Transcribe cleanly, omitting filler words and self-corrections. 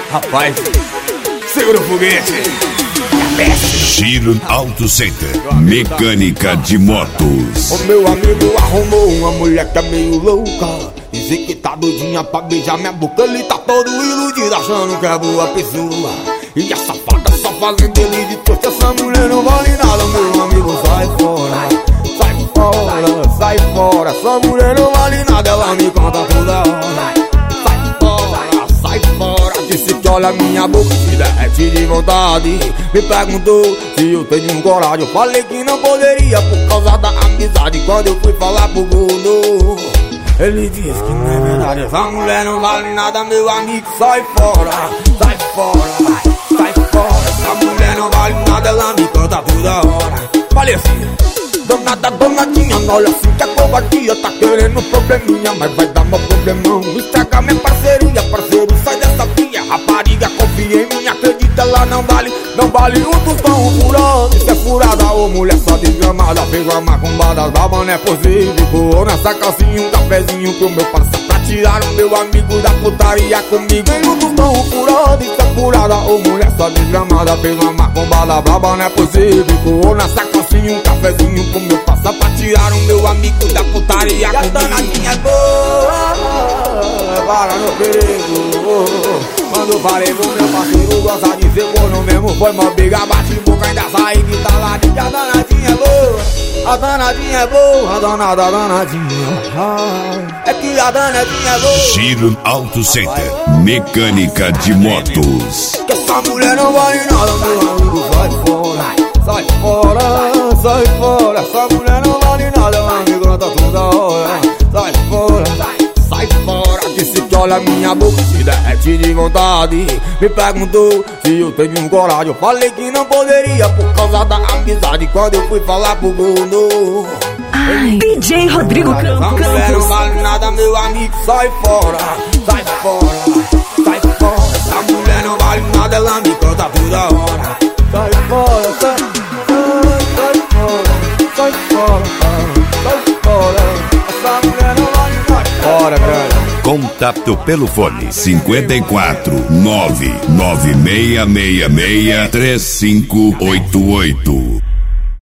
Rapaz, segura o foguete. Giro Auto Center, mecânica de motos. O meu amigo arrumou uma mulher que é meio louca. Diz que tá doidinha pra beijar minha boca. Ele tá todo iludido achando que é boa pessoa. E a safada só fazendo ele de trouxa. Essa mulher não vale nada, meu amigo, sai fora. Sai fora, sai fora. Essa mulher não vale nada, ela me conta toda hora. Sai fora, disse que olha minha boca se derrete de vontade. Me perguntou se eu tenho coragem. Eu falei que não poderia por causa da amizade. Quando eu fui falar pro gordo, ele disse que não é verdade. Essa mulher não vale nada, meu amigo, sai fora. Sai fora, sai fora. Essa mulher não vale nada, ela me canta toda hora. Falei assim: donada, donadinha, olha assim que a covardia tá querendo probleminha, mas vai dar meu problemão. Estraga minha parceria, parceiro, sai dessa via. Rapariga, confia em mim, acredita, ela não vale um tostão furado. Isso é furada, ô mulher só desgramada. Fez uma macumbada, brava, não é possível. Voou nessa calcinha, um cafezinho pro meu parceiro, pra tirar o meu amigo da putaria comigo. Fez um tostão furado, isso é furada, ô mulher só desgramada. Fez uma macumbada, brava, não é possível. Voou nessa calcinha, um cafezinho pro meu parceiro, pra tirar o meu amigo da putaria comigo. E a danadinha é boa, para no perigo. Quando falei pro meu parceiro, gosta de ser corno mesmo, foi mó briga, bate boca, ainda saí que tá lá. E a danadinha é boa, a danadinha é boa, a danada, a danadinha. É que a danadinha é boa. Giro Auto Center, mecânica de motos. Que essa mulher não vale nada, meu amigo, sai fora. Sai fora, sai fora. Essa mulher não vale nada, meu amigo, não tá toda hora. Sai fora, sai fora. Disse que olha minha boca se derrete de vontade. Me perguntou se eu tenho coragem. Eu falei que não poderia por causa da amizade. Quando eu fui falar pro gordo, DJ Rodrigo Campos. essa mulher não vale nada, meu amigo, sai fora. Sai fora, sai fora. Essa mulher não vale nada, ela me canta toda hora. Sai fora, sai fora, sai fora, sai fora. Essa mulher não vale nada. Fora, cara. Contato pelo fone 54 99666 3588.